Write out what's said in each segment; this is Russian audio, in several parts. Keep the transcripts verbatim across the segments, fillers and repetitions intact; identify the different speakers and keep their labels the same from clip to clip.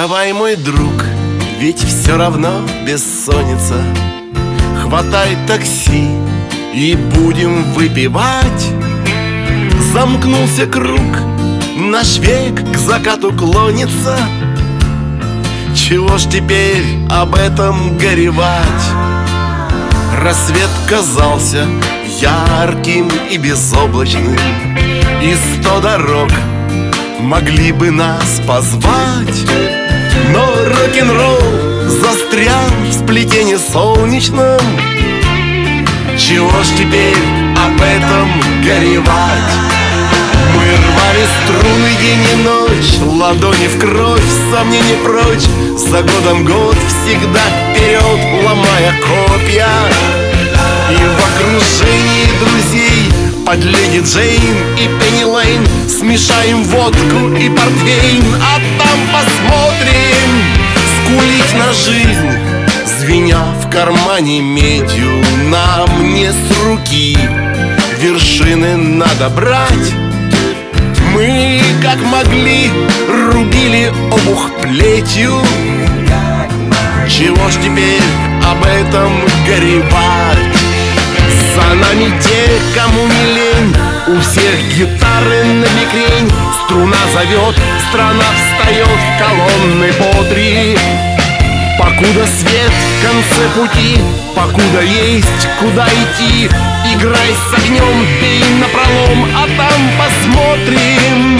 Speaker 1: Давай, мой друг, ведь все равно бессонница. Хватай такси и будем выпивать. Замкнулся круг, наш век к закату клонится. Чего ж теперь об этом горевать? Рассвет казался ярким и безоблачным, и сто дорог могли бы нас позвать. Но рок-н-ролл застрял в сплетении солнечном. Чего ж теперь об этом горевать? Мы рвали струны день и ночь, ладони в кровь, сомнения прочь. За годом год всегда вперед, ломая копья. И в окружении друзей под Леди Джейн и Пенни Лейн смешаем водку и портвейн, а там посмотрим. Скулить на жизнь, звеня в кармане медью, нам не с руки. Вершины надо брать. Мы, как могли, рубили обух плетью. Чего ж теперь об этом горевать? За нами те, кому не лень, у всех гитары на бекрень. Струна зовет, страна встает, колонны по три. Покуда свет в конце пути, покуда есть куда идти, играй с огнем, бей напролом, а там посмотрим.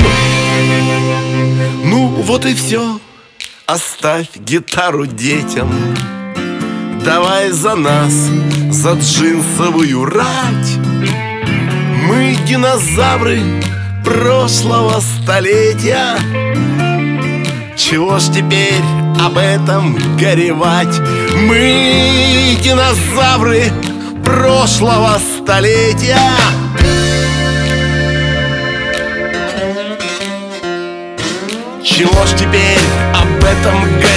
Speaker 1: Ну вот и все, оставь гитару детям. Давай за нас, за джинсовую рать. Мы динозавры прошлого столетия. Чего ж теперь об этом горевать? Мы динозавры прошлого столетия. Чего ж теперь об этом горевать?